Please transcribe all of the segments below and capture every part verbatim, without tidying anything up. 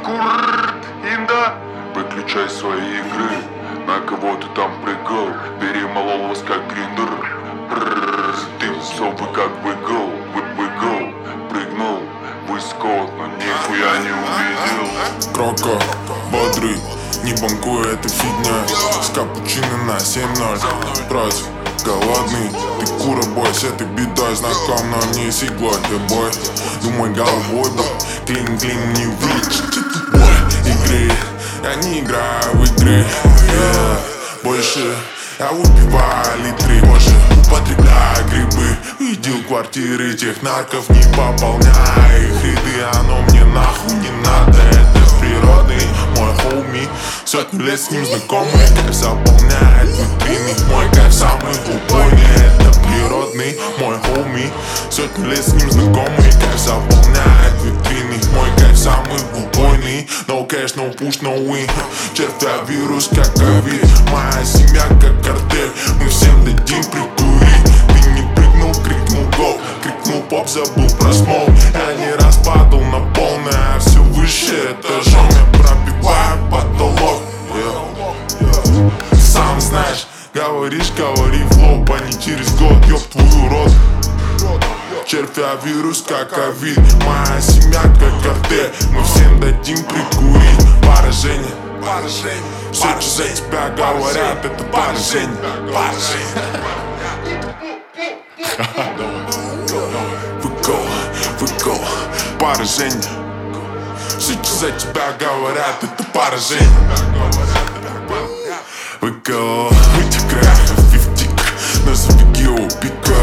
скур, инда. Выключай свои игры, на кого ты там прыгал, перемолол вас как гриндер. Ты особый как выгол, выгол, прыгнул высоко, но нихуя не увидел. Кроко, бодрый, не банкуй, это фигня. С капучино на семь ноль. Брось, голодный, ты кура, бойся, ты бедой. Знаком, но не с иглой, ты бой. Думай головой, бой, клин-клин не вылечит. Бой, игры, я не играю в игры, yeah. Больше я выпиваю литры, больше употребляю грибы. Видел квартиры тех нарков, не пополняй их ряды. Оно мне нахуй не надо, это природный мой хоуми. Сотню лет с ним знакомый, кайф заполняет витрины. Мой кайф самый убойный, это природный мой хоуми. Сотню лет с ним знакомый, кайф заполняет витрины. Мой кайф самый убойный. No cash, no push, no win. Червя вирус, как ковид. Моя семья, как картель. Мы всем дадим прикурить. Ты не прыгнул, крикнул гол. Крикнул поп, забыл про смол. Я не раз падал на полное, а все выше этажом я пробиваю потолок, yeah. Сам знаешь, говоришь, говори в лоб, а не через год, ёб твою рот. Червя вирус, как ковид. Моя семья, как картель. Мы всем дадим прикурить. Поражение, все, что за тебя говорят, это поражение. Выкол, выкол, поражение. Все, что за тебя говорят, это поражение. Выкол, вытекай, фифтик, назови геопика.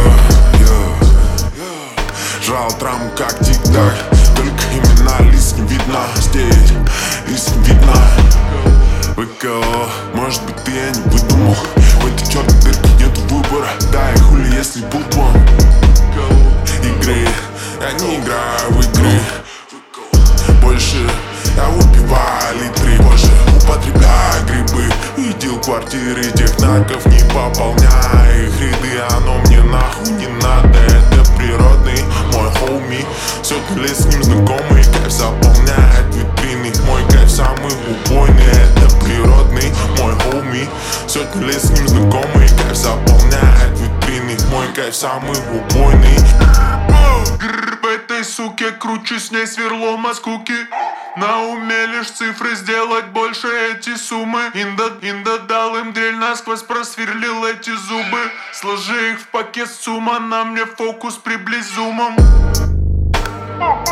Жал травму как тик-так, только имена лиц не видно. Здесь лиц не видно. Выкол, может быть ты я не выдумал. В этой черной дырке нету выбора. Да и хули если был бы он. Игры, я не играю в игры. Больше я выпиваю литры, больше употребляю грибы. Видел квартиры тех нарков, не пополняй их ряды. Оно мне нахуй не надо, это природный мой хоуми. Сотни лет с ним знакомый, кайф заполняет витрины. Мой кайф самый убойный, это природный мой хоуми. Сотни лет с ним знакомый, кайф заполняет витрины. Мой кайф самый убойный. В этой суке круче, с ней сверло от скуки. На уме лишь цифры, сделать больше эти суммы. Инда, инда дал им дрель, насквозь просверлил эти зубы. Сложи их в пакет с сумма, на мне фокус приблизь зумом.